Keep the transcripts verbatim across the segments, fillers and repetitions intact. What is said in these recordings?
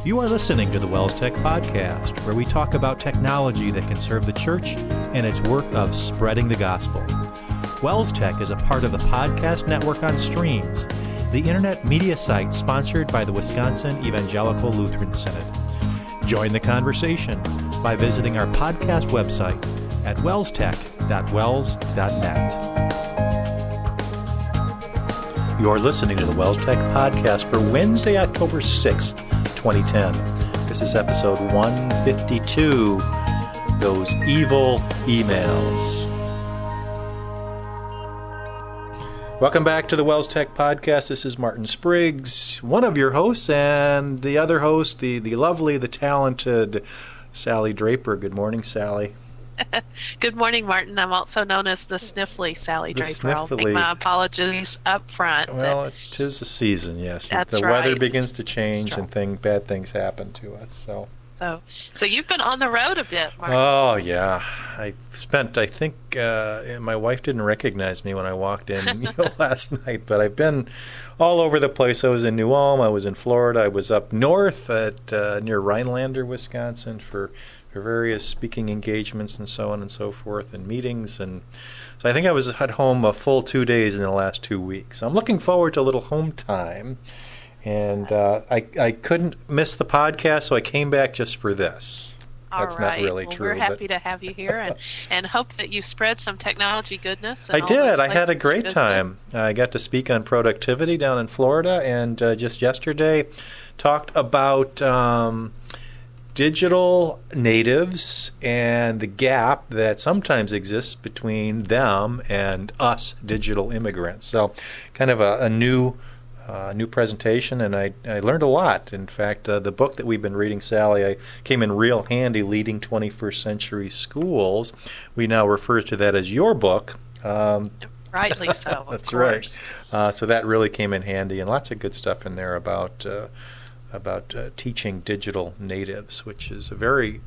You are listening to the Wells Tech Podcast, where we talk about technology that can serve the church and its work of spreading the gospel. Wells Tech is a part of the Podcast Network on Streams, the internet media site sponsored by the Wisconsin Evangelical Lutheran Synod. Join the conversation by visiting our podcast website at wells tech dot wells dot net. You're listening to the Wells Tech Podcast for Wednesday, October sixth, twenty ten. This is episode one fifty-two, Those Evil Emails. Welcome back to the Wells Tech Podcast. This is Martin Spriggs, one of your hosts, and the other host, the, the lovely, the talented Sally Draper. Good morning, Sally. Good morning, Martin. I'm also known as the sniffly Sally The Draper. sniffly. I'll make my apologies up front. Well, it is the season, yes. That's the right. weather begins to change That's and thing, bad things happen to us. So, So, so you've been on the road a bit, Martin. oh yeah, I spent. I think uh, my wife didn't recognize me when I walked in you know, last night, but I've been all over the place. I was in New Ulm. I was in Florida. I was up north at uh, near Rhinelander, Wisconsin, for. for various speaking engagements and so on and so forth, and meetings. And so I think I was at home a full two days in the last two weeks. I'm looking forward to a little home time. And uh, I, I couldn't miss the podcast, so I came back just for this. All That's right. not really well, true. We're happy but to have you here and, and hope that you spread some technology goodness. I did. I had a great visit. time. I got to speak on productivity down in Florida, and uh, just yesterday talked about um, digital natives and the gap that sometimes exists between them and us digital immigrants. So kind of a, a new uh, new presentation, and I, I learned a lot. In fact, uh, the book that we've been reading, Sally, I came in real handy, Leading twenty-first Century Schools. We now refer to that as your book. Um, Rightly so, of That's course. right. Uh, so that really came in handy, and lots of good stuff in there about uh, about uh, teaching digital natives, which is a very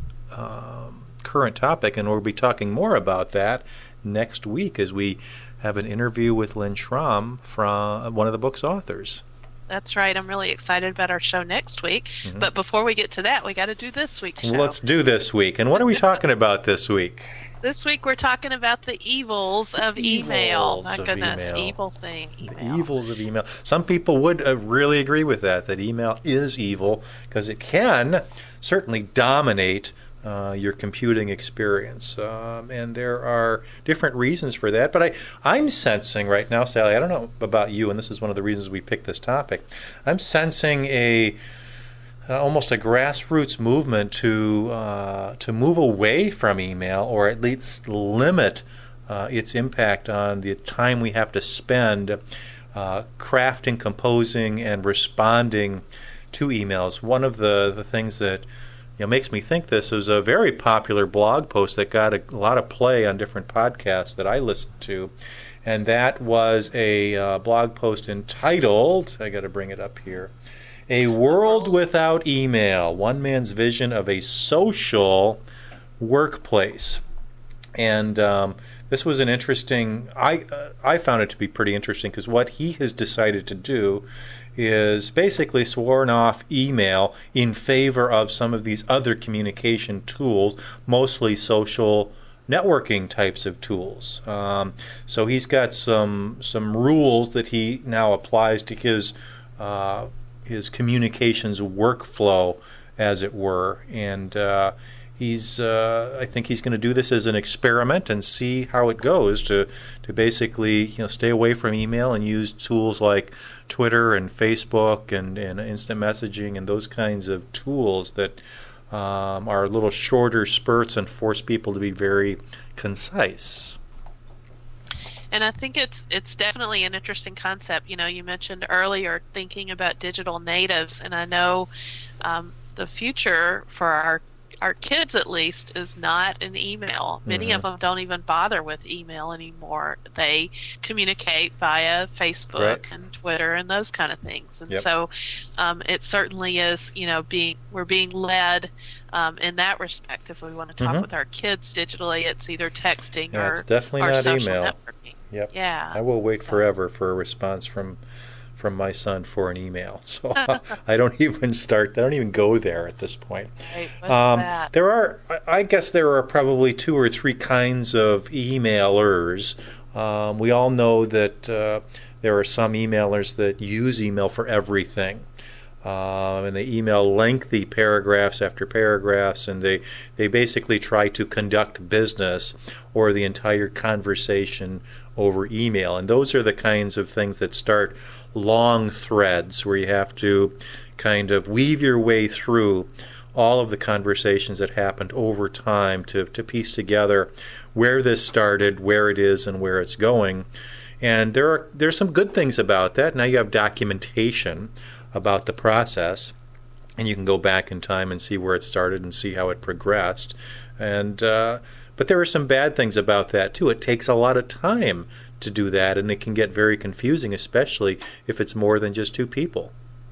um, current topic, and we'll be talking more about that next week as we have an interview with Lynn Schramm, from one of the book's authors. That's right. I'm really excited about our show next week. Mm-hmm. But before we get to that, we got to do this week's show. Let's do this week. And what are we talking about this week? This week we're talking about the evils of The email. evils My of goodness, email. evil thing. The Email. evils of email. Some people would uh, really agree with that, that email is evil because it can certainly dominate uh, your computing experience. Um, and there are different reasons for that. But I, I'm sensing right now, Sally, I don't know about you, and this is one of the reasons we picked this topic, I'm sensing a Uh, almost a grassroots movement to uh, to move away from email, or at least limit uh, its impact on the time we have to spend uh, crafting, composing, and responding to emails. One of the, the things that you know, makes me think this is a very popular blog post that got a, a lot of play on different podcasts that I listened to, and that was a uh, blog post entitled, I got to bring it up here, A World Without Email, One Man's Vision of a Social Workplace. And um, this was an interesting, I, uh, I found it to be pretty interesting, because what he has decided to do is basically sworn off email in favor of some of these other communication tools, mostly social networking types of tools. Um, so he's got some some rules that he now applies to his uh, his communications workflow, as it were, and uh, he's uh, I think he's going to do this as an experiment and see how it goes, to to basically you know stay away from email and use tools like Twitter and Facebook and, and instant messaging and those kinds of tools that um, are a little shorter spurts and force people to be very concise. And I think it's it's definitely an interesting concept. You know, you mentioned earlier thinking about digital natives, and I know um, the future for our our kids, at least, is not an email. Many Mm-hmm. of them don't even bother with email anymore. They communicate via Facebook Right. and Twitter and those kind of things. And Yep. so um, it certainly is, you know, being we're being led um, in that respect. If we want to talk Mhm. with our kids digitally, it's either texting Yeah, or, it's definitely or not social email. networking. Yep. Yeah. I will wait So- forever for a response from from my son for an email. So I don't even start, I don't even go there at this point. Right, what's Um, that? there are, I I guess there are probably two or three kinds of emailers. Um, we all know that uh, there are some emailers that use email for everything. Um, and they email lengthy paragraphs after paragraphs, and they, they basically try to conduct business or the entire conversation over email. And those are the kinds of things that start long threads where you have to kind of weave your way through all of the conversations that happened over time to, to piece together where this started, where it is, and where it's going. And there are there's some good things about that. Now you have documentation about the process, and you can go back in time and see where it started and see how it progressed. And uh, but there are some bad things about that too. It takes a lot of time to do that, and it can get very confusing, especially if it's more than just two people.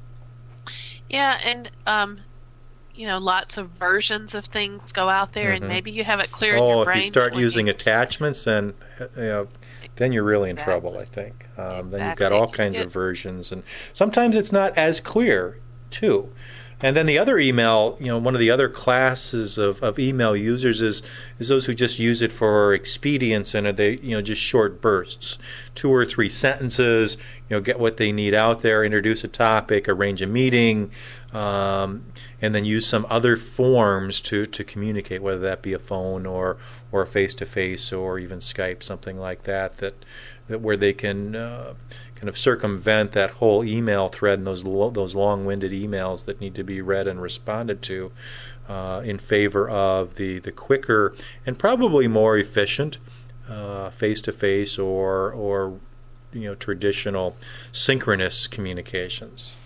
Yeah, and um, you know, lots of versions of things go out there, Mhm. and maybe you have it clear in Oh, your if brain. you start that when using you- attachments, then uh, you know, then you're really in Exactly. trouble, I think. Um, Then you've Exactly. got all It can kinds get- of versions, and sometimes it's not as clear, too. And then the other email, you know, one of the other classes of, of email users is is those who just use it for expedience, and they, you know, just short bursts, two or three sentences, you know, get what they need out there, introduce a topic, arrange a meeting, um, and then use some other forms to, to communicate, whether that be a phone or or face to face or even Skype, something like that, that, that where they can uh, kind of circumvent that whole email thread and those lo- those long-winded emails that need to be read and responded to uh, in favor of the, the quicker and probably more efficient uh, face-to-face or or you know traditional synchronous communications.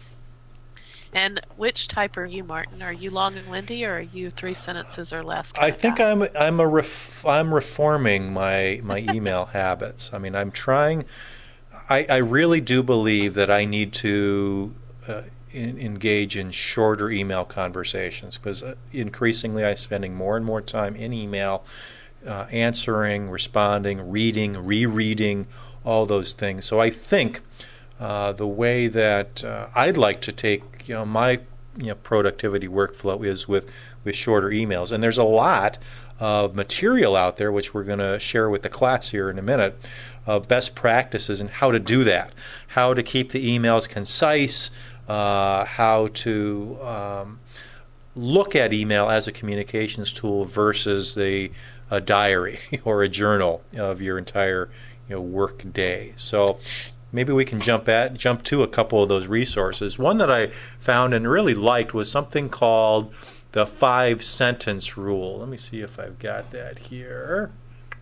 And which type are you, Martin? Are you long and windy, or are you three sentences or less? kind I of think guy? I'm I'm a ref, I'm reforming my my email habits. I mean, I'm trying. I, I really do believe that I need to uh, in, engage in shorter email conversations because uh, increasingly I'm spending more and more time in email, uh, answering, responding, reading, rereading, all those things. So I think uh, the way that uh, I'd like to take you know my you know productivity workflow is with with shorter emails, and there's a lot of material out there which we're going to share with the class here in a minute of best practices and how to do that, how to keep the emails concise, uh, how to um, look at email as a communications tool versus the a diary or a journal of your entire you know work day. So maybe we can jump at jump to a couple of those resources. One that I found and really liked was something called the five sentence rule. Let me see if I've got that here.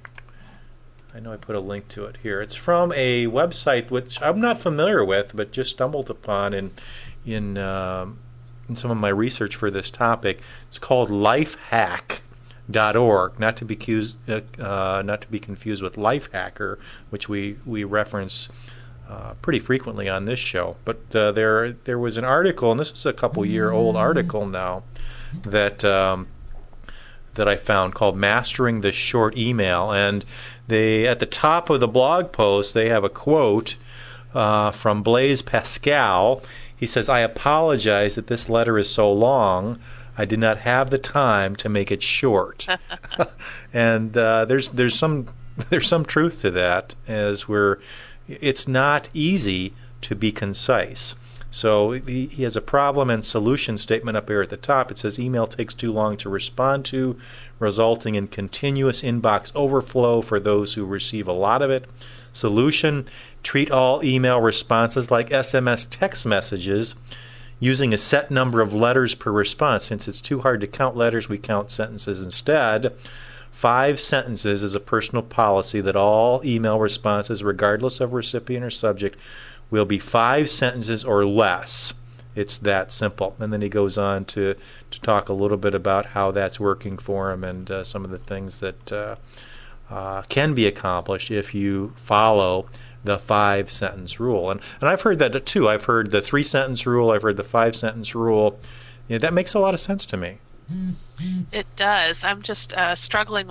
I know I put a link to it here. It's from a website which I'm not familiar with, but just stumbled upon in in um, in some of my research for this topic. It's called lifehack dot org, not to be confused, uh, uh, not to be confused with Lifehacker, which we we reference uh, pretty frequently on this show. But uh, there there was an article, and this is a couple year old article now, that um, that I found called "Mastering the Short Email," and they at the top of the blog post they have a quote uh, from Blaise Pascal. He says, "I apologize that this letter is so long. I did not have the time to make it short." And uh, there's there's some there's some truth to that, as we're it's not easy to be concise. So he, he has a problem and solution statement up here at the top. It says email takes too long to respond to, resulting in continuous inbox overflow for those who receive a lot of it. Solution: treat all email responses like S M S text messages, using a set number of letters per response. Since it's too hard to count letters, we count sentences instead. Five sentences is a personal policy that all email responses, regardless of recipient or subject, will be five sentences or less. It's that simple. And then he goes on to, to talk a little bit about how that's working for him and uh, some of the things that uh, uh, can be accomplished if you follow the five sentence rule. And and I've heard that too. I've heard the three sentence rule. I've heard the five sentence rule. Yeah, that makes a lot of sense to me. It does. I'm just uh, struggling with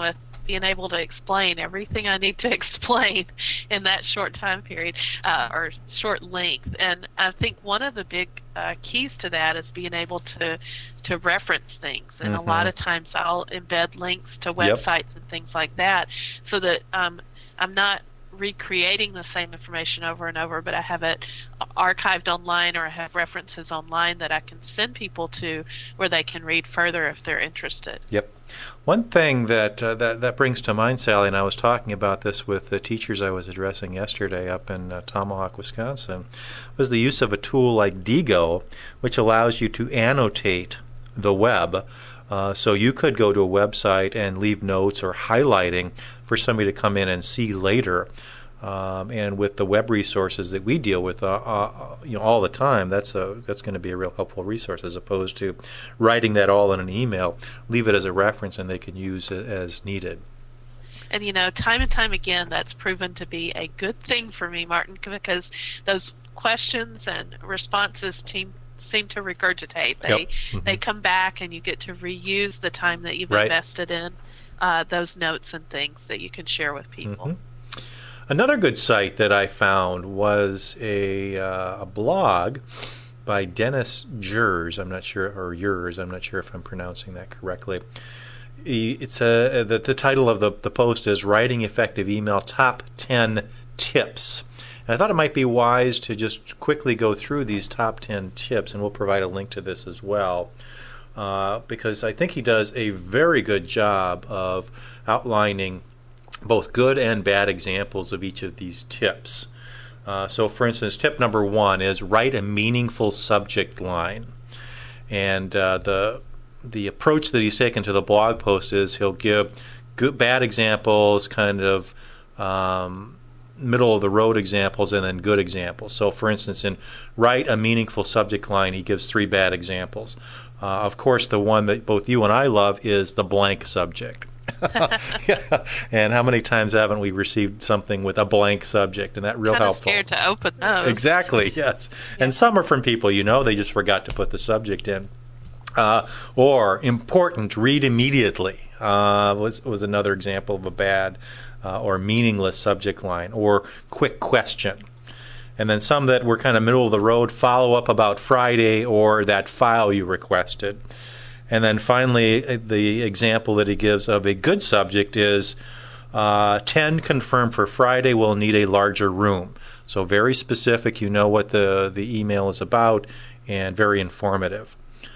being able to explain everything I need to explain in that short time period uh, or short length. And I think one of the big uh, keys to that is being able to to reference things. And mm-hmm. a lot of times I'll embed links to websites yep. and things like that, so that um, I'm not recreating the same information over and over, but I have it archived online, or I have references online that I can send people to where they can read further if they're interested. Yep. One thing that uh, that that brings to mind, Sally, and I was talking about this with the teachers I was addressing yesterday up in uh, Tomahawk, Wisconsin, was the use of a tool like Diigo, which allows you to annotate the web. Uh, so you could go to a website and leave notes or highlighting for somebody to come in and see later. Um, and with the web resources that we deal with, uh, uh, you know, all the time, that's a that's going to be a real helpful resource, as opposed to writing that all in an email. Leave it as a reference, and they can use it as needed. And, you know, time and time again, that's proven to be a good thing for me, Martin, because those questions and responses team seem to regurgitate. They yep. mm-hmm. they come back, and you get to reuse the time that you've right. invested in uh, those notes and things that you can share with people. Mm-hmm. Another good site that I found was a, uh, a blog by Dennis Jers. I'm not sure, or Jers. I'm not sure if I'm pronouncing that correctly. It's a the, the title of the, the post is "Writing Effective Email Top ten Tips." And I thought it might be wise to just quickly go through these top ten tips, and we'll provide a link to this as well, uh, because I think he does a very good job of outlining both good and bad examples of each of these tips. Uh, so, for instance, tip number one is write a meaningful subject line. And uh, the the approach that he's taken to the blog post is he'll give good, bad examples, kind of um, middle-of-the-road examples, and then good examples. So, for instance, in write a meaningful subject line, he gives three bad examples. Uh, of course, the one that both you and I love is the blank subject. yeah. And how many times haven't we received something with a blank subject, and that real kind helpful. Of scared to open those. Exactly. Yes. Yeah. And some are from people you know they just forgot to put the subject in. Uh, or important, read immediately uh, was was another example of a bad uh, or meaningless subject line. Or quick question. And then some that were kind of middle of the road, follow up about Friday, or that file you requested. And then finally, the example that he gives of a good subject is uh, ten confirmed for Friday, will need a larger room. So very specific, you know what the, the email is about, and very informative.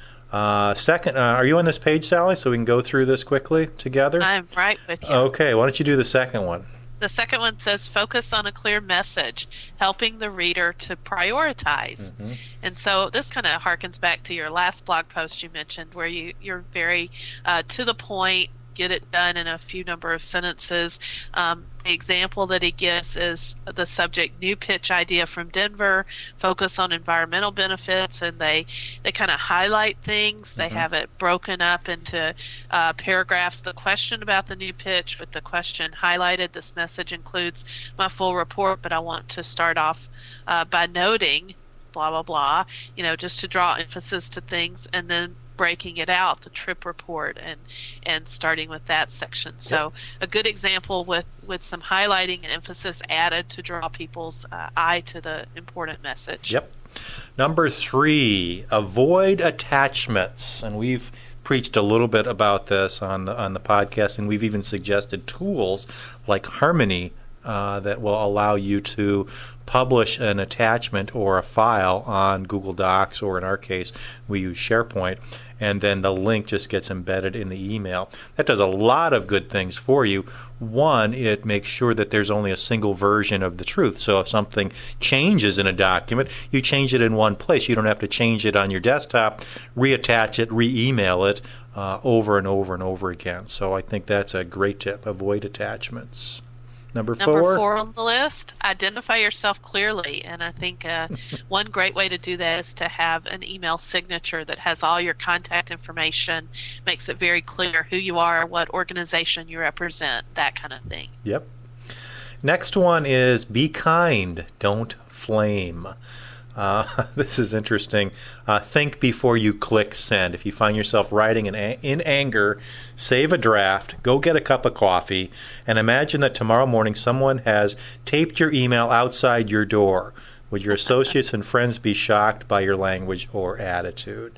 Uh, second, uh, are you on this page, Sally, so we can go through this quickly together? I'm right with you. Okay, why don't you do the second one? The second one says focus on a clear message, helping the reader to prioritize. Mm-hmm. And so this kind of harkens back to your last blog post you mentioned, where you, you're very uh, to the point, get it done in a few number of sentences. Um, the example that he gives is the subject, new pitch idea from Denver, focus on environmental benefits, and they, they kind of highlight things. Mm-hmm. They have it broken up into uh, paragraphs. The question about the new pitch with the question highlighted. This message includes my full report, but I want to start off uh, by noting blah, blah, blah, you know, just to draw emphasis to things, and then breaking it out, the trip report, and and starting with that section. So yep. a good example with, with some highlighting and emphasis added to draw people's uh, eye to the important message. Yep. Number three, avoid attachments. And we've preached a little bit about this on the, on the podcast, and we've even suggested tools like Harmony Uh, that will allow you to publish an attachment or a file on Google Docs, or in our case, we use SharePoint, and then the link just gets embedded in the email. That does a lot of good things for you. One, it makes sure that there's only a single version of the truth. So if something changes in a document, you change it in one place. You don't have to change it on your desktop, reattach it, re-email it uh, over and over and over again. So I think that's a great tip. Avoid attachments. Number four. Number four on the list, identify yourself clearly. And I think uh, one great way to do that is to have an email signature that has all your contact information, makes it very clear who you are, what organization you represent, that kind of thing. Yep. Next one is be kind, don't flame. Uh, this is interesting. Uh, think before you click send. If you find yourself writing in, a- in anger, save a draft, go get a cup of coffee, and imagine that tomorrow morning someone has taped your email outside your door. Would your associates and friends be shocked by your language or attitude?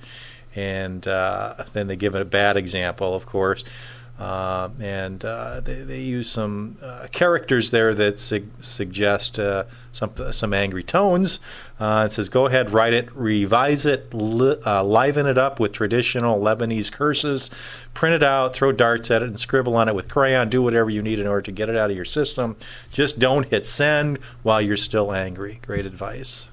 And uh, then they give it a bad example, of course. Uh, and uh, they, they use some uh, characters there that su- suggest uh, some some angry tones. Uh, it says, go ahead, write it, revise it, li- uh, liven it up with traditional Lebanese curses, print it out, throw darts at it, and scribble on it with crayon. Do whatever you need in order to get it out of your system. Just don't hit send while you're still angry. Great advice.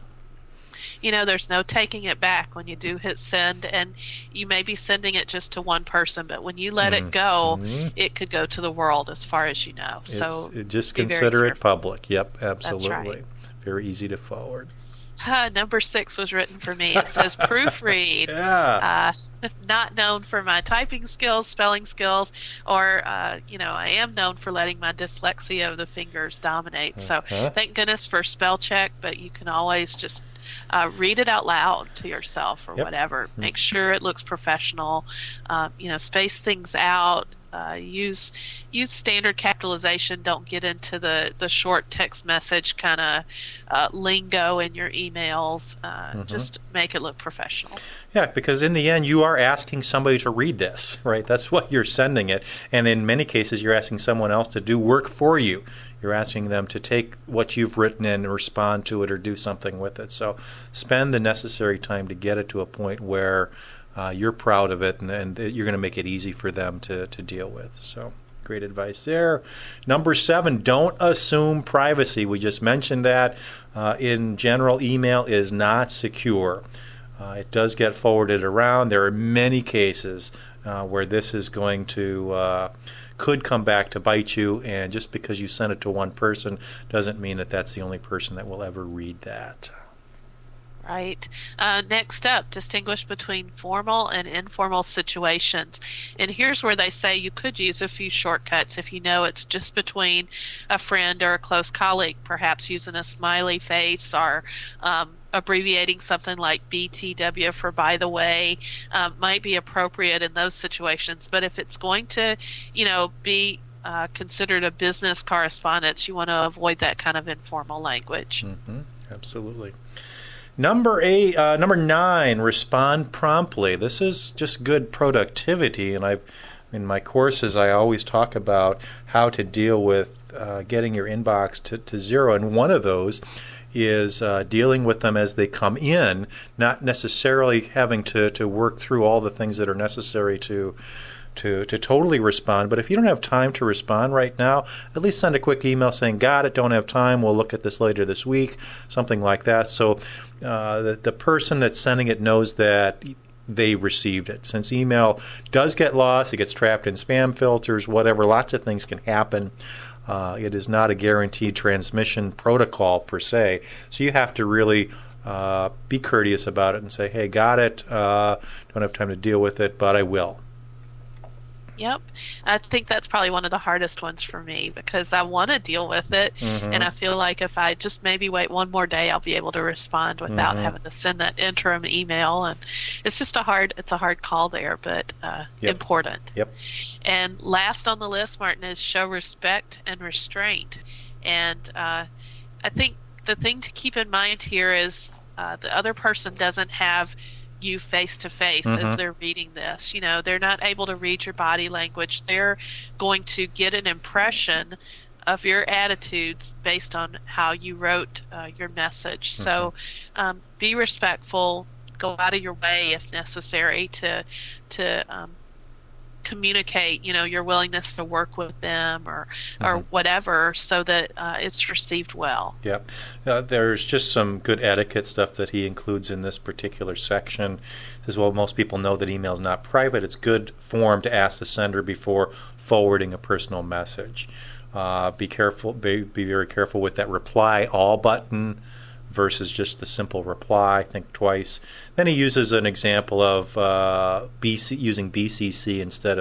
You know, there's no taking it back when you do hit send, and you may be sending it just to one person, but when you let mm-hmm. it go, mm-hmm. it could go to the world as far as you know. It's, so it, just consider it public. Yep, absolutely. That's right. Very easy to forward. Uh, number six was written for me. It says proofread. Yeah. Uh, not known for my typing skills, spelling skills, or, uh, you know, I am known for letting my dyslexia of the fingers dominate. Uh-huh. So thank goodness for spell check, but you can always just uh, read it out loud to yourself or yep. whatever. Mm-hmm. Make sure it looks professional. Uh, you know, space things out. Uh, use use standard capitalization. Don't get into the, the short text message kind of uh, lingo in your emails. Uh, mm-hmm. Just make it look professional. Yeah, because in the end, you are asking somebody to read this, right? That's what you're sending it. And in many cases, you're asking someone else to do work for you. You're asking them to take what you've written and respond to it or do something with it. So spend the necessary time to get it to a point where Uh, you're proud of it, and, and you're going to make it easy for them to, to deal with. So great advice there. Number seven, don't assume privacy. We just mentioned that. Uh, in general, email is not secure. Uh, it does get forwarded around. There are many cases uh, where this is going to uh, could come back to bite you, and just because you send it to one person doesn't mean that that's the only person that will ever read that. Right. Uh, next up, distinguish between formal and informal situations. And here's where they say you could use a few shortcuts if you know it's just between a friend or a close colleague, perhaps using a smiley face or um, abbreviating something like B T W for by the way um, might be appropriate in those situations. But if it's going to, you know, be uh, considered a business correspondence, you want to avoid that kind of informal language. Mm-hmm. Absolutely. Number eight, uh, number nine, respond promptly. This is just good productivity, and I've in my courses I always talk about how to deal with uh, getting your inbox to, to zero, and one of those is uh, dealing with them as they come in, not necessarily having to, to work through all the things that are necessary to to to totally respond. But if you don't have time to respond right now, at least send a quick email saying, got it, don't have time, we'll look at this later this week, something like that. So uh, the, the person that's sending it knows that they received it. Since email does get lost, it gets trapped in spam filters, whatever, lots of things can happen. Uh, it is not a guaranteed transmission protocol per se. So you have to really uh, be courteous about it and say, hey, got it, uh, don't have time to deal with it, but I will. Yep. I think that's probably one of the hardest ones for me because I want to deal with it, mm-hmm. and I feel like if I just maybe wait one more day, I'll be able to respond without mm-hmm. having to send that interim email. And it's just a hard, it's a hard call there, but uh, yep. important. Yep. And last on the list, Martin, is show respect and restraint. And uh, I think the thing to keep in mind here is uh, the other person doesn't have you face to face as they're reading this. You know, they're not able to read your body language. They're going to get an impression of your attitudes based on how you wrote uh, your message. Mm-hmm. So um, be respectful. Go out of your way if necessary to to um, communicate, you know, your willingness to work with them or mm-hmm. or whatever, so that uh, it's received well. Yep. Uh, there's just some good etiquette stuff that he includes in this particular section. As well, most people know that email is not private. It's good form to ask the sender before forwarding a personal message. Uh, be careful. Be, be very careful with that reply all button versus just the simple reply. Think twice. Then he uses an example of uh, B C, using B C C instead of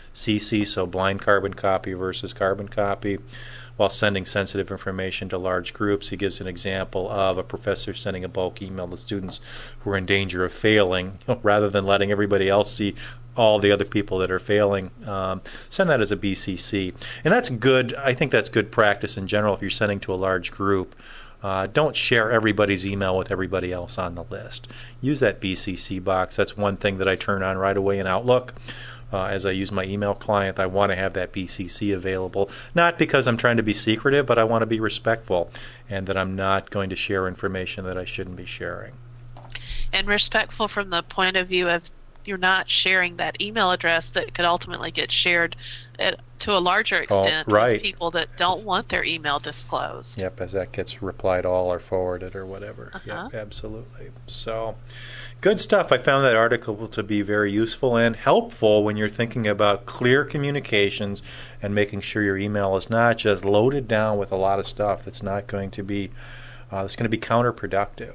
C C, so blind carbon copy versus carbon copy, while sending sensitive information to large groups. He gives an example of a professor sending a bulk email to students who are in danger of failing, you know, rather than letting everybody else see all the other people that are failing. Um, send that as a B C C. And that's good. I think that's good practice in general if you're sending to a large group. Uh, don't share everybody's email with everybody else on the list. Use that B C C box. That's one thing that I turn on right away in Outlook. Uh, as I use my email client, I want to have that B C C available. Not because I'm trying to be secretive, but I want to be respectful and that I'm not going to share information that I shouldn't be sharing. And respectful from the point of view of you're not sharing that email address that could ultimately get shared at, to a larger extent oh, right. with people that don't want their email disclosed. Yep, as that gets replied all or forwarded or whatever. Uh-huh. Yep, absolutely. So, good stuff. I found that article to be very useful and helpful when you're thinking about clear communications and making sure your email is not just loaded down with a lot of stuff that's not going to be uh, that's going to be counterproductive.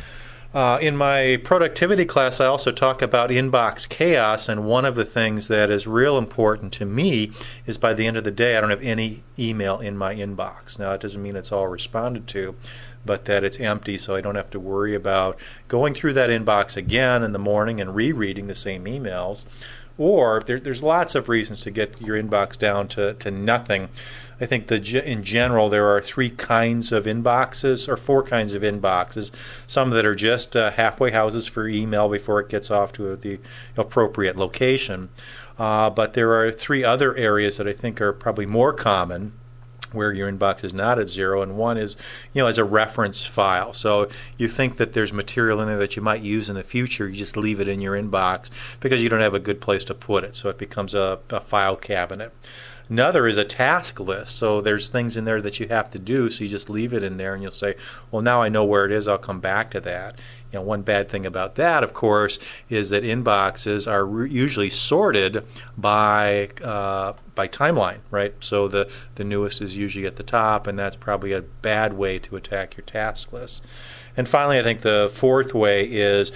Uh, in my productivity class, I also talk about inbox chaos, and one of the things that is real important to me is by the end of the day, I don't have any email in my inbox. Now, it doesn't mean it's all responded to, but that it's empty, so I don't have to worry about going through that inbox again in the morning and rereading the same emails. Or there, there's lots of reasons to get your inbox down to, to nothing. I think the, in general there are three kinds of inboxes, or four kinds of inboxes. Some that are just uh, halfway houses for email before it gets off to the appropriate location. Uh, but there are three other areas that I think are probably more common, where your inbox is not at zero, and one is, you know, as a reference file. So you think that there's material in there that you might use in the future, you just leave it in your inbox because you don't have a good place to put it, so it becomes a, a file cabinet. Another is a task list. So there's things in there that you have to do, so you just leave it in there and you'll say, well, now I know where it is, I'll come back to that. You know, one bad thing about that, of course, is that inboxes are re- usually sorted by uh, by timeline, right? So the, the newest is usually at the top, and that's probably a bad way to attack your task list. And finally, I think the fourth way is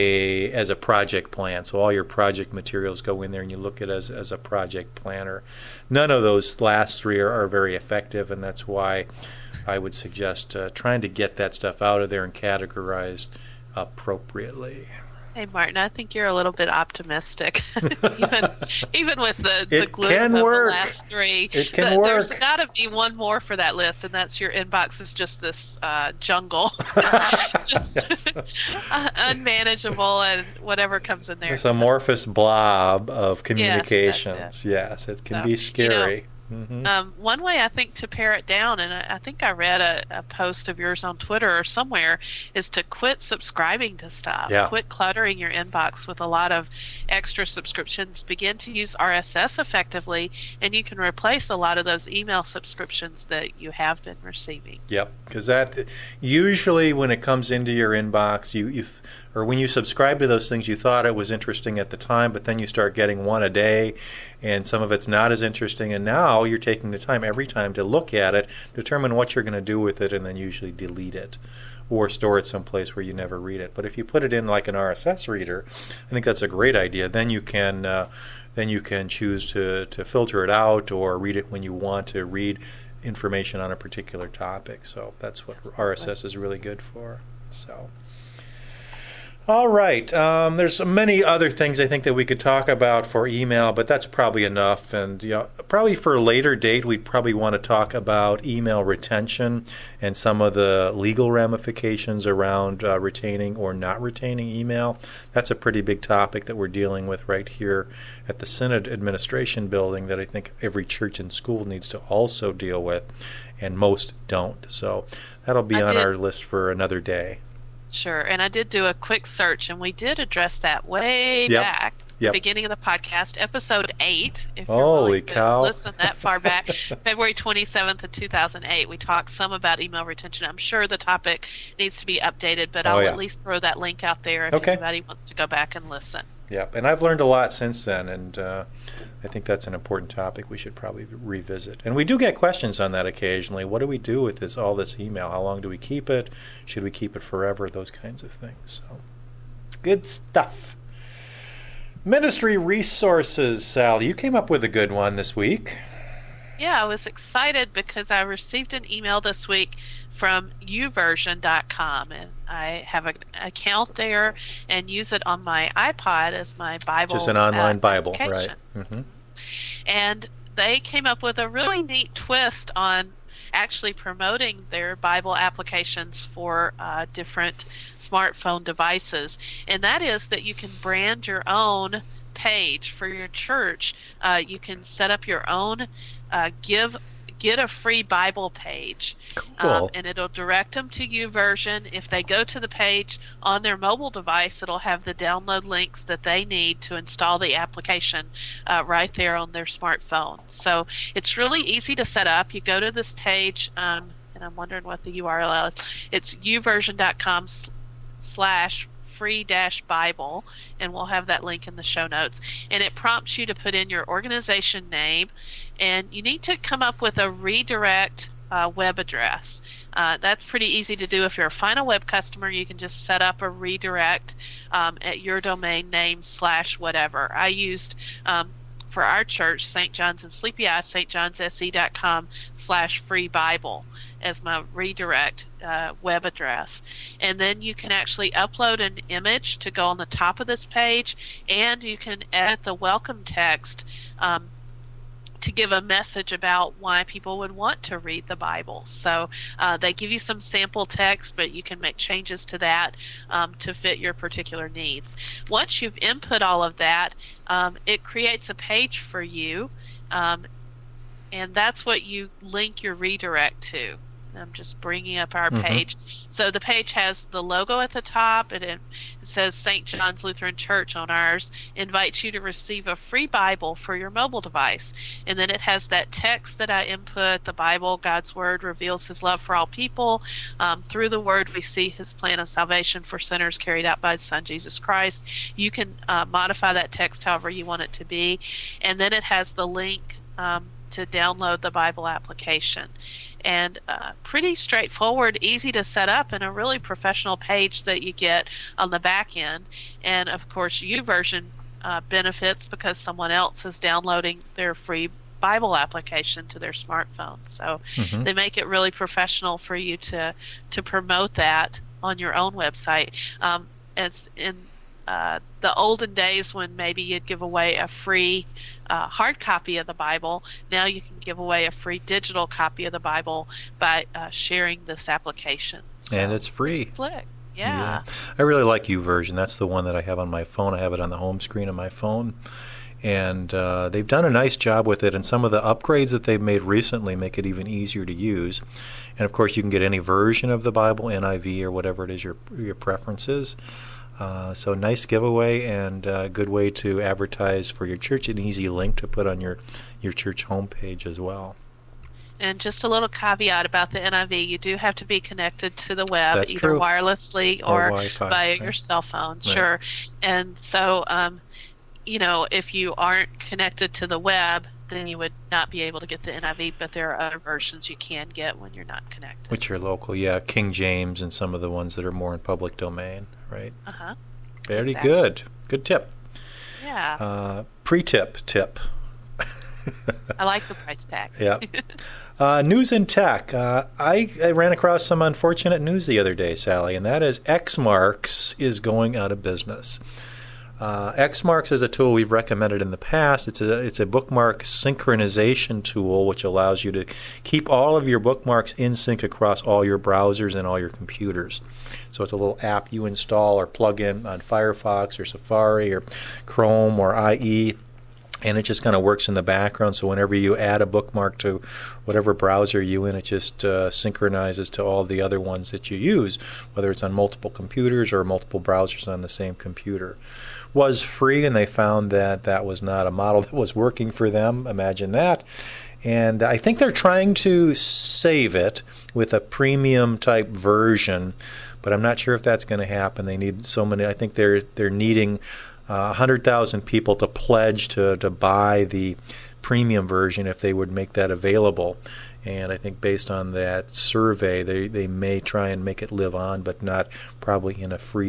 a as a project plan. So all your project materials go in there and you look at it as, as a project planner. None of those last three are, are very effective, and that's why I would suggest uh, trying to get that stuff out of there and categorized appropriately. Hey, Martin, I think you're a little bit optimistic. even, even with the, the It glue can of work. the last three. It can the, work. There's got to be one more for that list, and that's your inbox is just this uh, jungle. just Yes. uh, unmanageable, and whatever comes in there. This amorphous blob of communications. Yes, yes, it can So, be scary. You know, Mm-hmm. Um, one way I think to pare it down, and I, I think I read a, a post of yours on Twitter or somewhere, is to quit subscribing to stuff. Yeah. Quit cluttering your inbox with a lot of extra subscriptions. Begin to use R S S effectively, and you can replace a lot of those email subscriptions that you have been receiving. Yep, because that usually when it comes into your inbox, you, you th- or when you subscribe to those things, you thought it was interesting at the time, but then you start getting one a day, and some of it's not as interesting, and now you're taking the time every time to look at it, determine what you're going to do with it, and then usually delete it or store it someplace where you never read it. But if you put it in like an R S S reader, I think that's a great idea. Then you can uh, then you can choose to, to filter it out or read it when you want to read information on a particular topic. So that's what R S S is really good for. So. All right. Um, there's many other things I think that we could talk about for email, but that's probably enough. And you know, probably for a later date, we'd probably want to talk about email retention and some of the legal ramifications around uh, retaining or not retaining email. That's a pretty big topic that we're dealing with right here at the Synod Administration Building that I think every church and school needs to also deal with, and most don't. So that'll be I on did- our list for another day. Sure, and I did do a quick search, and we did address that way Yep. back, Yep. beginning of the podcast, episode eight. If you're Holy willing to cow. listen that far back, February twenty-seventh of two thousand eight. We talked some about email retention. I'm sure the topic needs to be updated, but Oh, I'll yeah. at least throw that link out there if Okay. anybody wants to go back and listen. Yep, and I've learned a lot since then, and uh, I think that's an important topic we should probably revisit. And we do get questions on that occasionally. What do we do with this all this email? How long do we keep it? Should we keep it forever? Those kinds of things. So, good stuff. Ministry resources, Sally. You came up with a good one this week. Yeah, I was excited because I received an email this week from u version dot com, and I have an account there and use it on my iPod as my Bible. Just an online uh, Bible, right? Mm-hmm. And they came up with a really neat twist on actually promoting their Bible applications for uh, different smartphone devices, and that is that you can brand your own page for your church. Uh, you can set up your own uh, give get a free Bible page, cool. um, and it'll direct them to YouVersion. If they go to the page on their mobile device, it'll have the download links that they need to install the application uh, right there on their smartphone. So it's really easy to set up. You go to this page, um, and I'm wondering what the U R L is. It's u version dot com slash free dash Bible, and we'll have that link in the show notes. And it prompts you to put in your organization name, and you need to come up with a redirect uh, web address. Uh, that's pretty easy to do. If you're a Final Web customer, you can just set up a redirect um, at your domain name slash whatever. I used um, for our church, Saint John's in Sleepy Eye, st johns s e dot com slash free Bible as my redirect uh, web address. And then you can actually upload an image to go on the top of this page, and you can edit the welcome text um, to give a message about why people would want to read the Bible. So uh, they give you some sample text, but you can make changes to that um, to fit your particular needs. Once you've input all of that, um, it creates a page for you, um, and that's what you link your redirect to. I'm just bringing up our mm-hmm. page. So the page has the logo at the top, and it, it says Saint John's Lutheran Church on ours, invites you to receive a free Bible for your mobile device. And then it has that text that I input, the Bible, God's Word, reveals His love for all people. Um, through the Word, we see His plan of salvation for sinners carried out by His Son, Jesus Christ. You can uh, modify that text however you want it to be. And then it has the link um, to download the Bible application. And uh, pretty straightforward, easy to set up, and a really professional page that you get on the back end. And of course, YouVersion uh, benefits because someone else is downloading their free Bible application to their smartphone. So mm-hmm. they make it really professional for you to to promote that on your own website. Um, it's in Uh, the olden days when maybe you'd give away a free uh, hard copy of the Bible, now you can give away a free digital copy of the Bible by uh, sharing this application. So, and it's free. Slick. Yeah. yeah. I really like YouVersion. That's the one that I have on my phone. I have it on the home screen of my phone. And uh, they've done a nice job with it, and some of the upgrades that they've made recently make it even easier to use. And, of course, you can get any version of the Bible, N I V or whatever it is your your preference is. Uh, so nice giveaway and a uh, good way to advertise for your church, an easy link to put on your, your church homepage as well. And just a little caveat about the N I V, you do have to be connected to the web, That's either true. wirelessly or, or Wi-Fi, via right? your cell phone, right. sure. And so, um, you know, if you aren't connected to the web, then you would not be able to get the N I V, but there are other versions you can get when you're not connected. Which are local, yeah, King James and some of the ones that are more in public domain, right? Uh-huh. Very exactly. good. Good tip. Yeah. Uh, pre-tip tip. I like the price tag. Yeah. Uh, news and tech. Uh, I, I ran across some unfortunate news the other day, Sally, and that is Xmarks is going out of business. Uh, Xmarks is a tool we've recommended in the past. It's a it's a bookmark synchronization tool which allows you to keep all of your bookmarks in sync across all your browsers and all your computers. So it's a little app you install or plug in on Firefox or Safari or Chrome or I E, and it just kind of works in the background. So whenever you add a bookmark to whatever browser you're in, it just uh, synchronizes to all the other ones that you use, whether it's on multiple computers or multiple browsers on the same computer. Was free, and they found that that was not a model that was working for them. Imagine that. And I think they're trying to save it with a premium type version, but I'm not sure if that's going to happen. They need so many. I think they're they're needing uh, one hundred thousand people to pledge to to buy the premium version if they would make that available. And I think based on that survey, they they may try and make it live on, but not probably in a free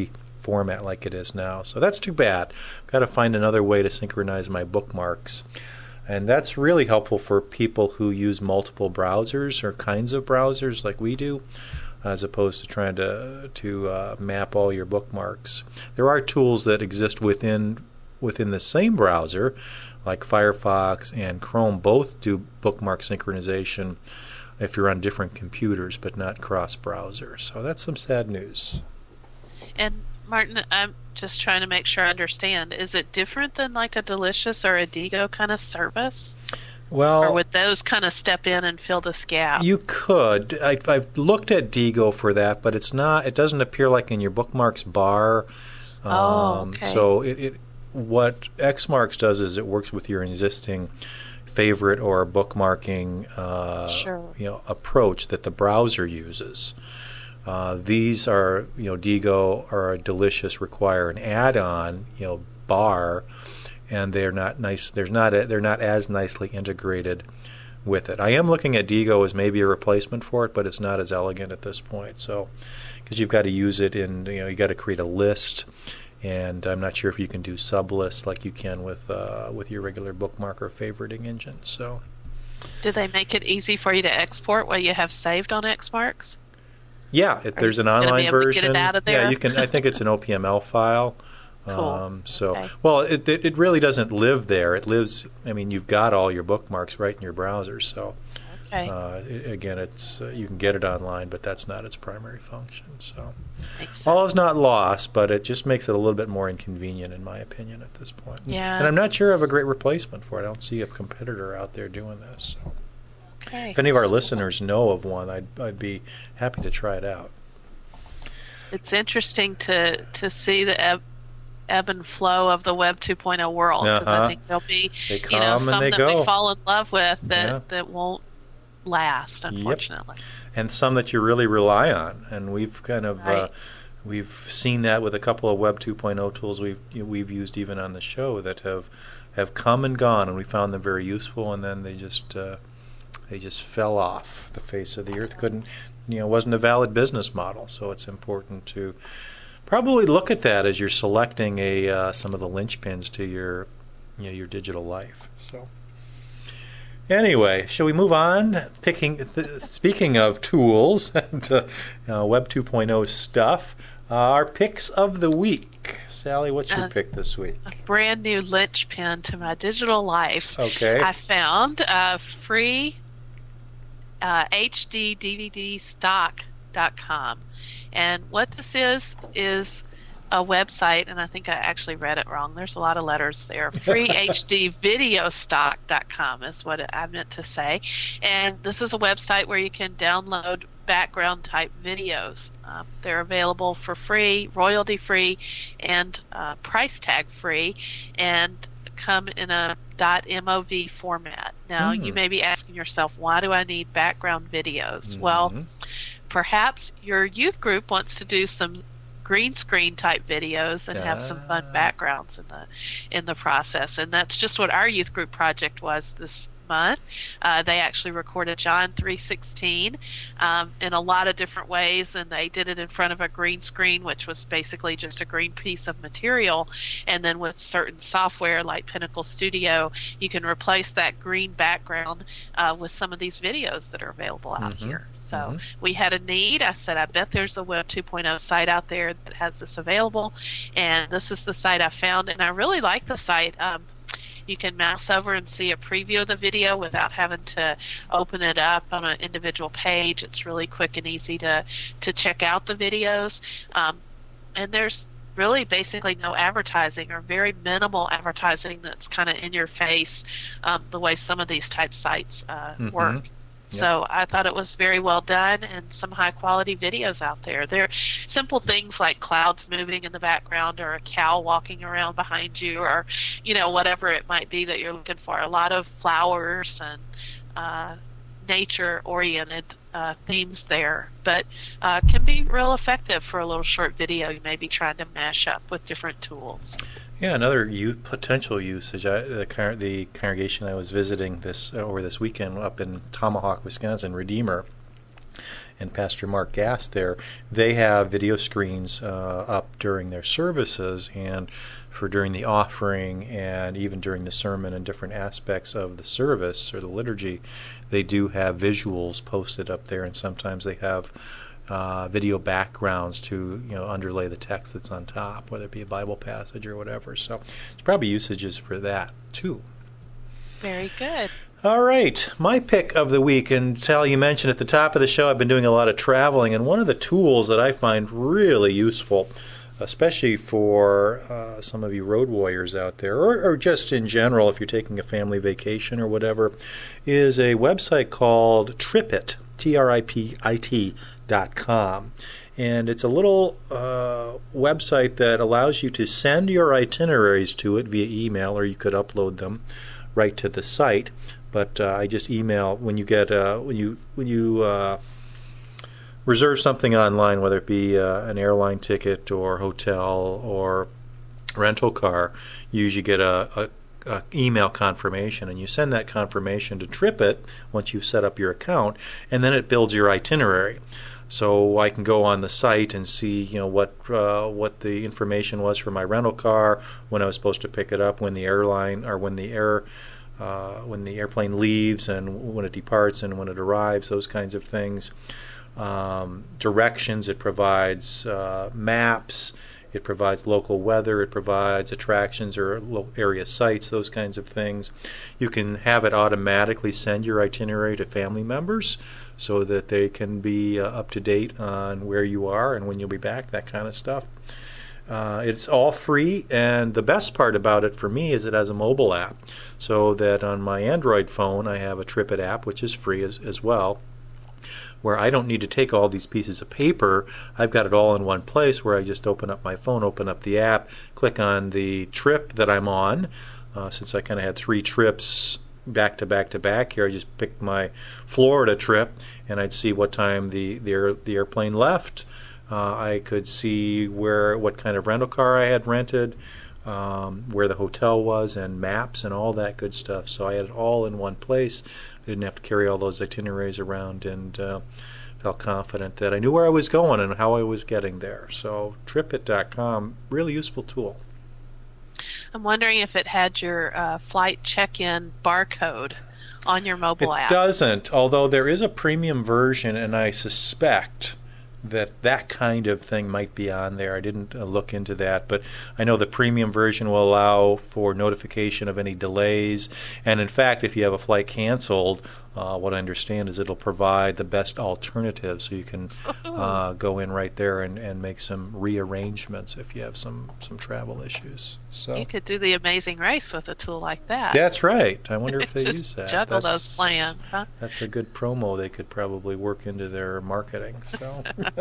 format like it is now. So that's too bad. I've got to find another way to synchronize my bookmarks. And that's really helpful for people who use multiple browsers or kinds of browsers like we do, as opposed to trying to to uh, map all your bookmarks. There are tools that exist within within the same browser, like Firefox and Chrome. Both do bookmark synchronization if you're on different computers, but not cross-browser. So that's some sad news. And Martin, I'm just trying to make sure I understand. Is it different than like a Delicious or a Diigo kind of service? Well, or would those kind of step in and fill this gap? You could. I, I've looked at Diigo for that, but it's not. It doesn't appear like in your bookmarks bar. Um, oh, okay. So it, it what Xmarks does is it works with your existing favorite or bookmarking uh, sure. you know approach that the browser uses. Uh, these are, you know, Diigo or Delicious require an add-on, you know, bar, and they're not nice. There's not a, they're not as nicely integrated with it. I am looking at Diigo as maybe a replacement for it, but it's not as elegant at this point. So, because you've got to use it in, you know, you got to create a list, and I'm not sure if you can do sublists like you can with uh, with your regular bookmark or favoriting engine. So, do they make it easy for you to export what you have saved on Xmarks? Yeah, if there's an online version, out of there? yeah, you can. I think it's an O P M L file. Cool. Um, so, okay. well, it, it it really doesn't live there. It lives. I mean, you've got all your bookmarks right in your browser. So, okay. uh, it, again, it's uh, you can get it online, but that's not its primary function. So, Makes sense. all is not lost, but it just makes it a little bit more inconvenient, in my opinion, at this point. Yeah. And I'm not sure of a great replacement for it. I don't see a competitor out there doing this. So. Okay. If any of our listeners know of one, I'd I'd be happy to try it out. It's interesting to to see the ebb, ebb and flow of the Web two point oh world, because uh-huh. I think there'll be they you know come some and they that go. we fall in love with that Yeah. that won't last, unfortunately. Yep. And some that you really rely on, and we've kind of right. uh, we've seen that with a couple of Web two point oh tools we've we've used even on the show that have have come and gone, and we found them very useful, and then they just uh, they just fell off the face of the earth. Couldn't, you know, wasn't a valid business model. So it's important to probably look at that as you're selecting a uh, some of the linchpins to your, you know, your digital life. So anyway, shall we move on? Picking, th- speaking of tools and uh, uh, Web two point oh stuff, uh, our picks of the week. Sally, what's your Uh, pick this week? A brand new linchpin to my digital life. Okay. I found a free uh, H D D V D stock dot com. And what this is, is a website, and I think I actually read it wrong. There's a lot of letters there. free H D video stock dot com is what I meant to say. And this is a website where you can download background type videos. Um, they're available for free, royalty free, and uh, price tag free, and come in a .mov format. Now, Hmm. you may be asking yourself, why do I need background videos? Mm-hmm. Well, perhaps your youth group wants to do some green screen type videos and have some fun Ah. backgrounds in the in the process, and that's just what our youth group project was this month. Uh, they actually recorded John three sixteen um, in a lot of different ways, and they did it in front of a green screen, which was basically just a green piece of material, and then with certain software like Pinnacle Studio, you can replace that green background uh, with some of these videos that are available out Mhm. here. So Mhm. we had a need. I said, I bet there's a Web two point oh site out there that has this available, and this is the site I found, and I really like the site. Um, You can mouse over and see a preview of the video without having to open it up on an individual page. It's really quick and easy to, to check out the videos. Um, and there's really basically no advertising, or very minimal advertising that's kind of in your face, um, the way some of these type sites uh, Mhm. work. Yep. So I thought it was very well done, and some high quality videos out there. They're simple things like clouds moving in the background, or a cow walking around behind you, or, you know, whatever it might be that you're looking for. A lot of flowers and uh, nature oriented uh, themes there, but uh, can be real effective for a little short video you may be trying to mash up with different tools. Yeah, another u- potential usage. I, the, con- the congregation I was visiting this uh, over this weekend up in Tomahawk, Wisconsin, Redeemer, and Pastor Mark Gass there, they have video screens uh, up during their services and for during the offering and even during the sermon and different aspects of the service or the liturgy. They do have visuals posted up there, and sometimes they have uh, video backgrounds to you know underlay the text that's on top, whether it be a Bible passage or whatever. So there's probably usages for that too. Very good. All right, my pick of the week, and Sally, you mentioned at the top of the show I've been doing a lot of traveling, and one of the tools that I find really useful, especially for uh, some of you road warriors out there, or, or just in general if you're taking a family vacation or whatever, is a website called TripIt, T R I P I T dot com. And it's a little uh, website that allows you to send your itineraries to it via email, or you could upload them right to the site. But uh, I just email when you get uh, when you when you uh, reserve something online, whether it be uh, an airline ticket or hotel or rental car. You usually get a, a, a email confirmation, and you send that confirmation to TripIt once you've set up your account, and then it builds your itinerary. So I can go on the site and see, you know, what uh, what the information was for my rental car, when I was supposed to pick it up, when the airline or when the air uh, when the airplane leaves, and when it departs, and when it arrives. Those kinds of things. Um, directions. It provides uh, maps. It provides local weather. It provides attractions or lo- area sites. Those kinds of things. You can have it automatically send your itinerary to family members, so that they can be uh, up to date on where you are and when you'll be back, that kind of stuff. Uh, it's all free, and the best part about it for me is it has a mobile app, so that on my Android phone I have a TripIt app, which is free as, as well, where I don't need to take all these pieces of paper. I've got it all in one place where I just open up my phone, open up the app, click on the trip that I'm on. Uh, since I kind of had three trips back to back to back here, I just picked my Florida trip, and I'd see what time the the, air, the airplane left. Uh, I could see where what kind of rental car I had rented, um, where the hotel was, and maps and all that good stuff. So I had it all in one place. I didn't have to carry all those itineraries around, and uh, felt confident that I knew where I was going and how I was getting there. So TripIt dot com, really useful tool. I'm wondering if it had your uh, flight check-in barcode on your mobile it app. It doesn't, although there is a premium version, and I suspect that that kind of thing might be on there. I didn't uh, look into that, but I know the premium version will allow for notification of any delays. And in fact, if you have a flight canceled, uh, what I understand is it'll provide the best alternative, so you can uh, go in right there and, and make some rearrangements if you have some, some travel issues. So you could do the Amazing Race with a tool like that. That's right. I wonder if they Just use that. Juggle that's, those plans, huh? That's a good promo they could probably work into their marketing. So,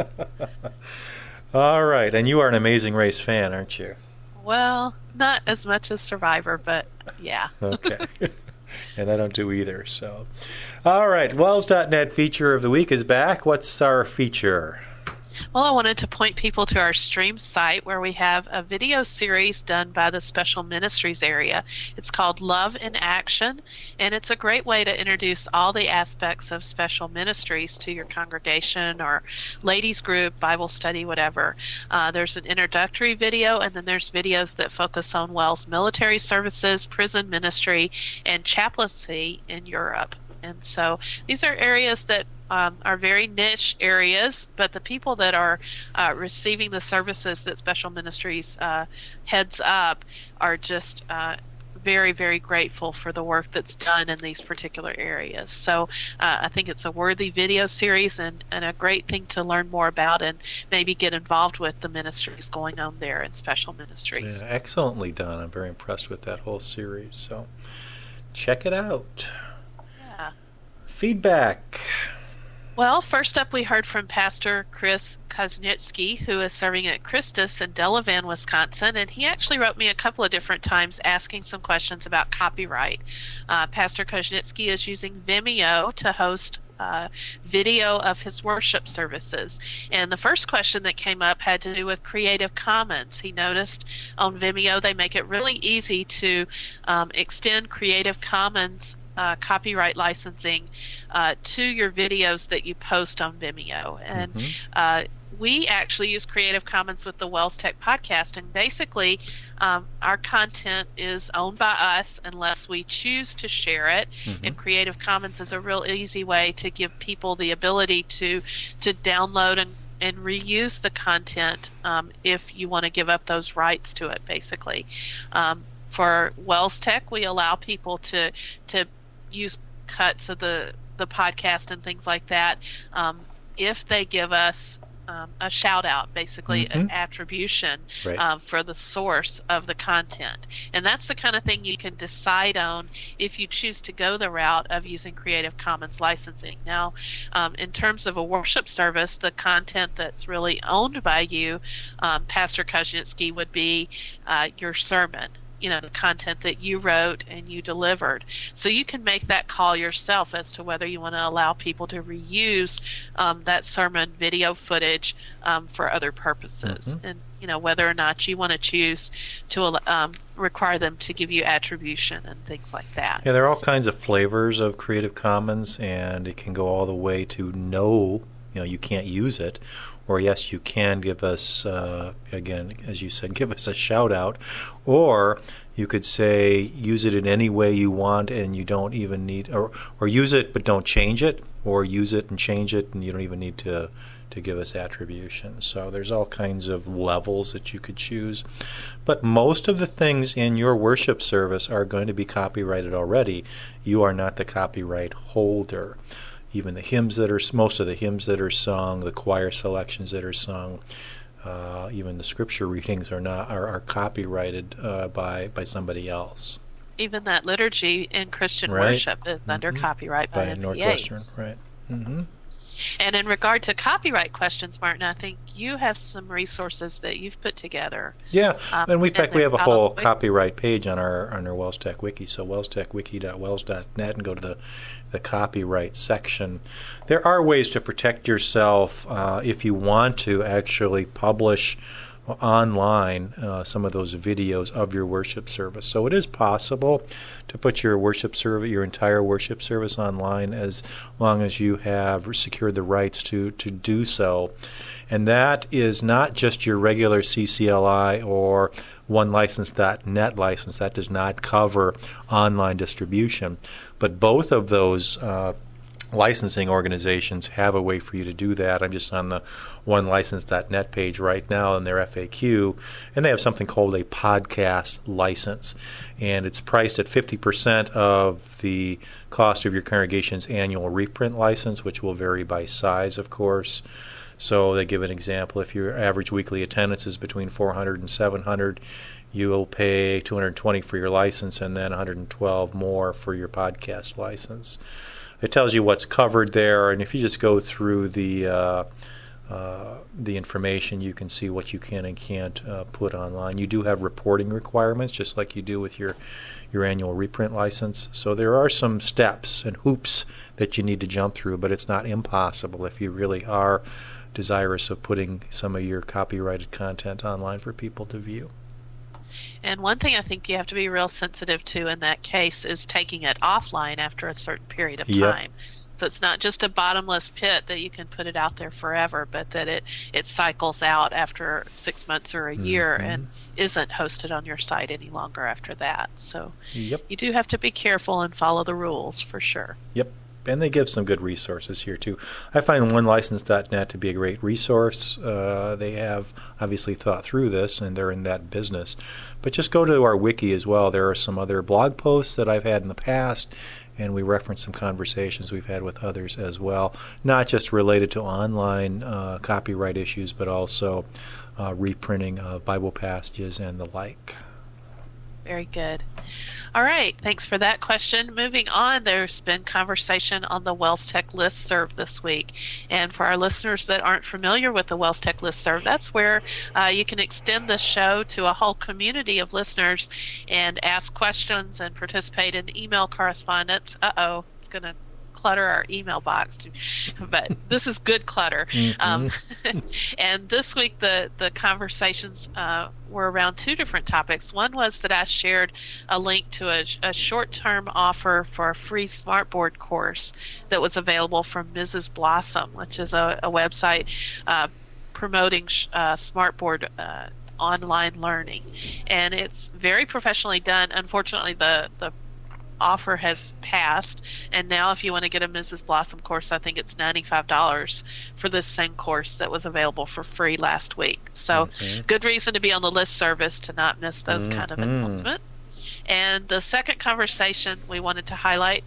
all right. And you are an Amazing Race fan, aren't you? Well, not as much as Survivor, but yeah. Okay. And I don't do either. So, all right. Wells dot net feature of the week is back. What's our feature? Well, I wanted to point people to our stream site where we have a video series done by the Special Ministries area. It's called Love in Action, and it's a great way to introduce all the aspects of special ministries to your congregation or ladies group, Bible study, whatever. Uh, there's an introductory video, and then there's videos that focus on Wells military services, prison ministry, and chaplaincy in Europe. And so these are areas that um, are very niche areas, but the people that are uh, receiving the services that Special Ministries uh, heads up are just uh, very, very grateful for the work that's done in these particular areas. So uh, I think it's a worthy video series and, and a great thing to learn more about and maybe get involved with the ministries going on there in Special Ministries. Yeah, excellently done. I'm very impressed with that whole series. So check it out. Feedback. Well, first up we heard from Pastor Chris Koznitsky, who is serving at Christus in Delavan, Wisconsin, and he actually wrote me a couple of different times asking some questions about copyright. Uh, Pastor Koznitsky is using Vimeo to host uh, video of his worship services. And the first question that came up had to do with Creative Commons. He noticed on Vimeo they make it really easy to um, extend Creative Commons uh, copyright licensing uh, to your videos that you post on Vimeo. And mm-hmm. uh, we actually use Creative Commons with the Wells Tech podcast, and basically um, our content is owned by us unless we choose to share it. Mm-hmm. And Creative Commons is a real easy way to give people the ability to to download and and reuse the content um, if you want to give up those rights to it, basically. Um, for Wells Tech, we allow people to to use cuts of the, the podcast and things like that um, if they give us um, a shout-out, basically mm-hmm. an attribution right. um, for the source of the content. And that's the kind of thing you can decide on if you choose to go the route of using Creative Commons licensing. Now, um, in terms of a worship service, the content that's really owned by you, um, Pastor Kozinski, would be uh, your sermon. You know, the content that you wrote and you delivered. So you can make that call yourself as to whether you want to allow people to reuse um, that sermon video footage um, for other purposes. Mm-hmm. And, you know, whether or not you want to choose to um, require them to give you attribution and things like that. Yeah, there are all kinds of flavors of Creative Commons, and it can go all the way to no, you know, you can't use it. Or yes, you can give us, uh, again, as you said, give us a shout out. Or you could say use it in any way you want and you don't even need, or, or use it but don't change it, or use it and change it and you don't even need to, to give us attribution. So there's all kinds of levels that you could choose. But most of the things in your worship service are going to be copyrighted already. You are not the copyright holder. Even the hymns that are, most of the hymns that are sung, the choir selections that are sung, uh, even the scripture readings are not are, are copyrighted uh, by by somebody else. Even that liturgy in Christian right. worship is mm-hmm. under copyright by, by N P A. Northwestern, right? Mm-hmm. And in regard to copyright questions, Martin, I think you have some resources that you've put together. Yeah, um, and we, in fact, we have a whole probably... copyright page on our on our Wells Tech Wiki, so wells tech wiki dot wells dot net, and go to the, the copyright section. There are ways to protect yourself uh, if you want to actually publish online uh, some of those videos of your worship service. So it is possible to put your worship service, your entire worship service online, as long as you have secured the rights to, to do so. And that is not just your regular C C L I or one license dot net license. That does not cover online distribution. But both of those uh, licensing organizations have a way for you to do that. I'm just on the one license dot net page right now in their F A Q, and they have something called a podcast license, and it's priced at fifty percent of the cost of your congregation's annual reprint license, which will vary by size, of course. So they give an example. If your average weekly attendance is between four hundred and seven hundred, you will pay two hundred twenty for your license and then one hundred twelve more for your podcast license. It tells you what's covered there, and if you just go through the uh, uh, the information, you can see what you can and can't uh, put online. You do have reporting requirements, just like you do with your your annual reprint license. So there are some steps and hoops that you need to jump through, but it's not impossible if you really are desirous of putting some of your copyrighted content online for people to view. And one thing I think you have to be real sensitive to in that case is taking it offline after a certain period of Yep. time. So it's not just a bottomless pit that you can put it out there forever, but that it, it cycles out after six months or a year Mhm. and isn't hosted on your site any longer after that. So Yep. you do have to be careful and follow the rules for sure. Yep. And they give some good resources here, too. I find one license dot net to be a great resource. Uh, they have obviously thought through this, and they're in that business. But just go to our wiki as well. There are some other blog posts that I've had in the past, and we reference some conversations we've had with others as well, not just related to online uh, copyright issues, but also uh, reprinting of Bible passages and the like. Very good. All right, thanks for that question. Moving on, there's been conversation on the Wells Tech Listserv this week. And for our listeners that aren't familiar with the Wells Tech Listserv, that's where uh, you can extend the show to a whole community of listeners and ask questions and participate in email correspondence. Uh-oh, it's going to clutter our email box, but this is good clutter. Mm-hmm. Um, and this week the the conversations uh, were around two different topics. One was that I shared a link to a, a short-term offer for a free smartboard course that was available from Missus Blossom, which is a, a website uh, promoting uh, smartboard uh, online learning, and it's very professionally done. Unfortunately, the the offer has passed, and now if you want to get a Missus Blossom course, I think it's ninety-five dollars for this same course that was available for free last week. So mm-hmm. good reason to be on the list service to not miss those mm-hmm. kind of announcements. And the second conversation we wanted to highlight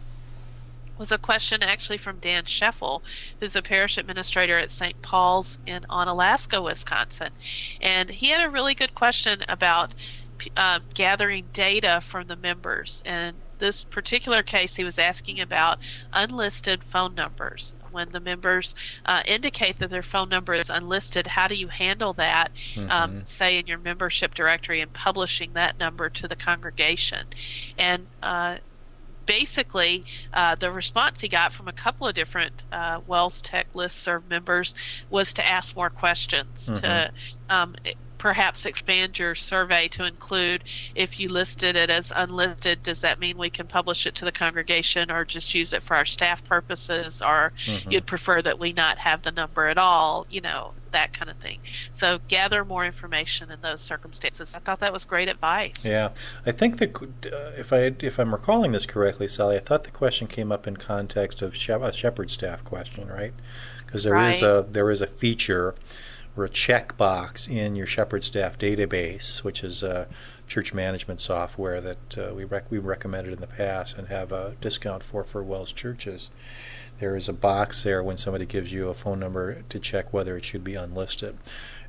was a question actually from Dan Scheffel, who's a parish administrator at Saint Paul's in Onalaska, Wisconsin. And he had a really good question about uh, gathering data from the members. And this particular case, he was asking about unlisted phone numbers. When the members uh, indicate that their phone number is unlisted, how do you handle that, mm-hmm. um, say in your membership directory, and publishing that number to the congregation? And uh, basically, uh, the response he got from a couple of different uh, WELS Tech listserv members was to ask more questions, mm-hmm. to um, perhaps expand your survey to include, if you listed it as unlisted, does that mean we can publish it to the congregation or just use it for our staff purposes, or mm-hmm. you'd prefer that we not have the number at all, you know, that kind of thing. So gather more information in those circumstances. I thought that was great advice. Yeah. I think that uh, if, I, if I'm recalling this correctly, Sally, I thought the question came up in context of shep- a shepherd staff question, right? Because there right. is a there is a feature or a checkbox in your shepherd staff database, which is a church management software that uh, we rec- we've recommended in the past and have a discount for for WELS churches. There is a box there when somebody gives you a phone number to check whether it should be unlisted.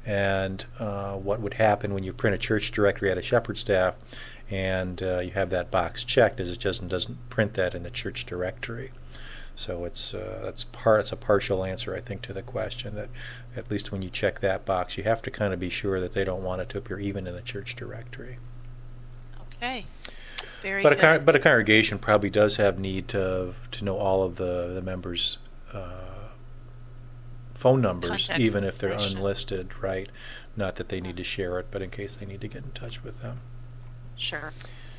And uh, what would happen when you print a church directory out of shepherd staff and uh, you have that box checked is it just doesn't print that in the church directory. So it's uh, that's part. It's a partial answer, I think, to the question. That at least when you check that box, you have to kind of be sure that they don't want it to appear even in the church directory. Okay, very but good. a con- but a congregation probably does have need to to know all of the the members' uh, phone numbers, Contact even if they're unlisted, right? Not that they need to share it, but in case they need to get in touch with them. Sure.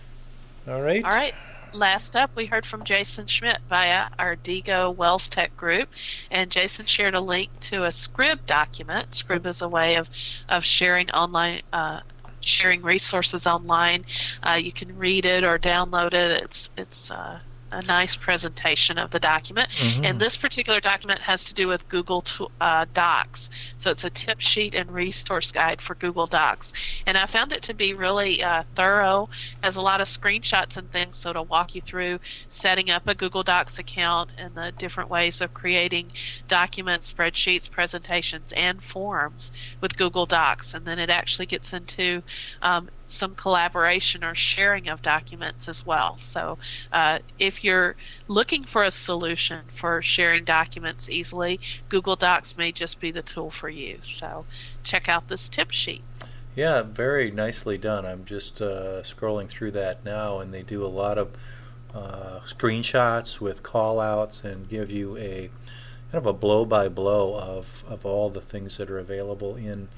All right. All right. Last up, we heard from Jason Schmidt via our DIGO WELS Tech group, and Jason shared a link to a Scrib document. Scrib is a way of, of sharing online, uh, sharing resources online. Uh, you can read it or download it. It's it's uh, a nice presentation of the document. Mm-hmm. And this particular document has to do with Google to, uh, Docs. So it's a tip sheet and resource guide for Google Docs. And I found it to be really uh, thorough, has a lot of screenshots and things, so to walk you through setting up a Google Docs account and the different ways of creating documents, spreadsheets, presentations, and forms with Google Docs. And then it actually gets into um, some collaboration or sharing of documents as well. So uh, if you're looking for a solution for sharing documents easily, Google Docs may just be the tool for you. So check out this tip sheet. Yeah, very nicely done. I'm just uh, scrolling through that now, and they do a lot of uh, screenshots with call-outs and give you a kind of a blow-by-blow of, of all the things that are available in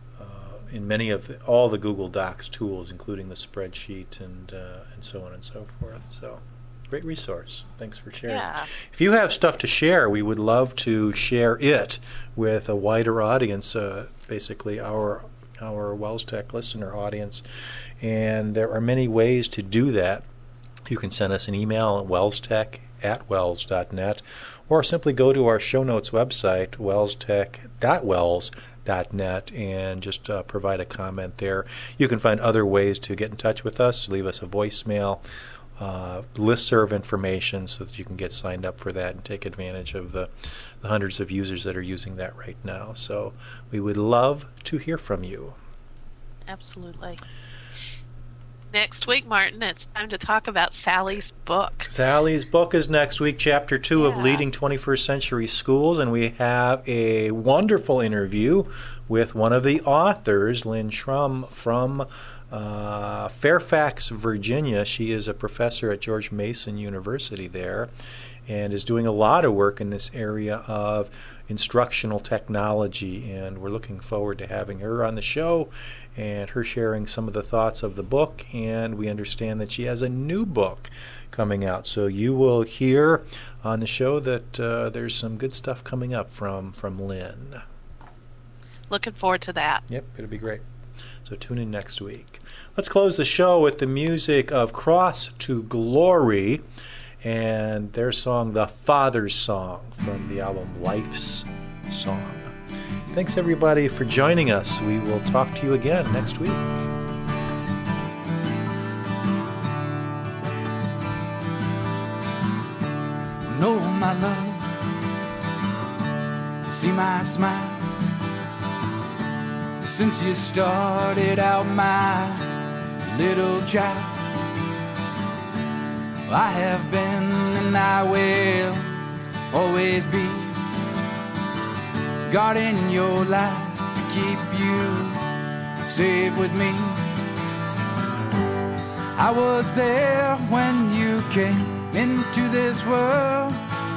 in many of the, all the Google Docs tools, including the spreadsheet and uh, and so on and so forth. So, great resource. Thanks for sharing. Yeah. If you have stuff to share, we would love to share it with a wider audience, uh, basically our our WELS Tech listener audience. And there are many ways to do that. You can send us an email at wellstech at wels dot net, or simply go to our show notes website, wellstech dot wels dot net, and just uh, provide a comment there. You can find other ways to get in touch with us, leave us a voicemail, uh, listserv information so that you can get signed up for that and take advantage of the, the hundreds of users that are using that right now. So we would love to hear from you. Absolutely. Next week, Martin, it's time to talk about Sally's book. Sally's book is next week, Chapter two yeah. of Leading twenty-first Century Schools, and we have a wonderful interview with one of the authors, Lynn Shrum, from uh, Fairfax, Virginia. She is a professor at George Mason University there and is doing a lot of work in this area of instructional technology, and we're looking forward to having her on the show and her sharing some of the thoughts of the book. And we understand that she has a new book coming out, so you will hear on the show that uh, there's some good stuff coming up from from Lynn. Looking forward to that. Yep, it'll be great. So tune in next week. Let's close the show with the music of Cross to Glory and their song, The Father's Song, from the album Life's Song. Thanks, everybody, for joining us. We will talk to you again next week. Know my love, see my smile. Since you started out, my little child, I have been and I will always be God in your life to keep you safe with me. I was there when you came into this world,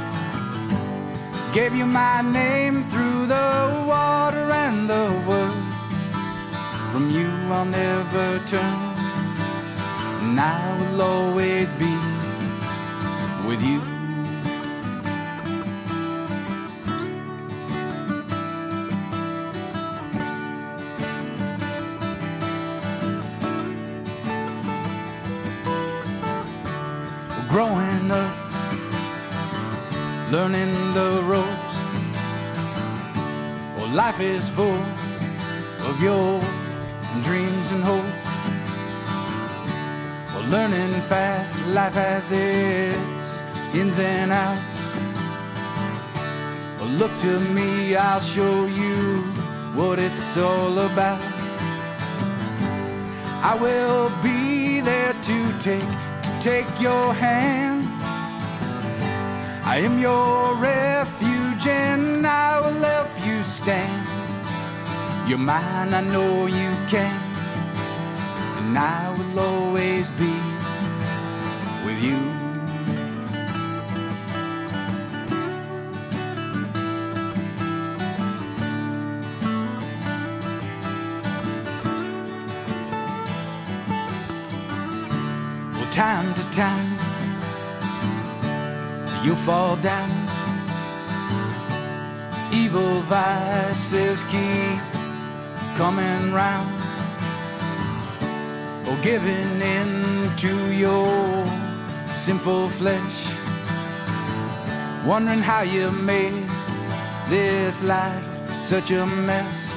gave you my name through the water and the word. From you I'll never turn, and I will always be with you. Growing up, learning the ropes, well, life is full of your dreams and hopes. Well, learning fast, life has its ins and outs. Well, look to me, I'll show you what it's all about. I will be there to take, to take your hand. I am your refuge and I will help you stand. You're mine, I know you can, and I will always be with you. Well, time to time, you'll fall down. Evil vices keep coming round, or giving in to your sinful flesh, wondering how you made this life such a mess.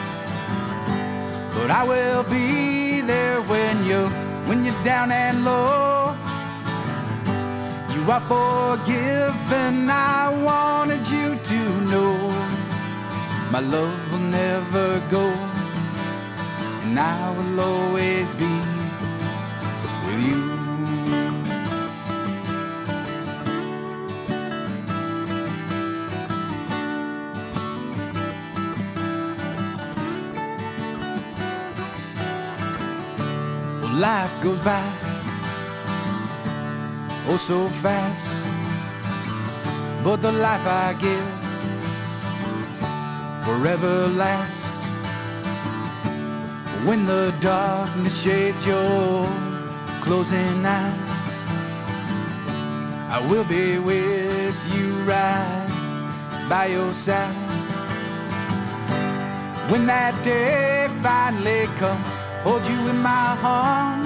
But I will be there when you're, when you're down and low. You are forgiven, I wanted you to know my love will never go, and I will always be with you. Well, life goes by oh so fast, but the life I give forever lasts. When the darkness shades your closing eyes, I will be with you right by your side. When that day finally comes, hold you in my arms.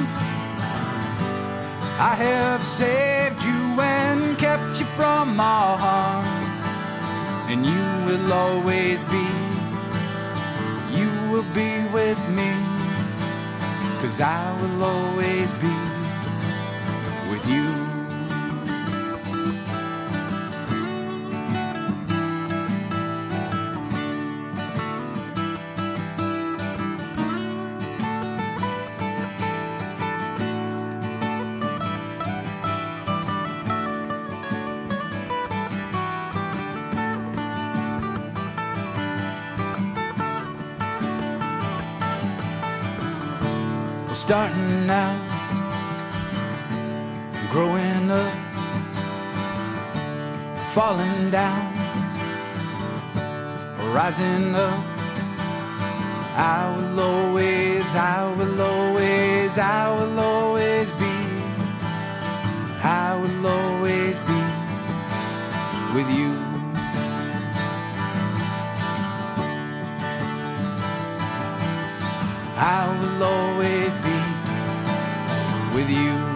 I have saved you and kept you from all harm, and you will always be, you will be with me, 'cause I will always be with you. starting out, growing up, falling down, rising up. I will always, I will always, I will always be, I will always be with you. I will always be with you.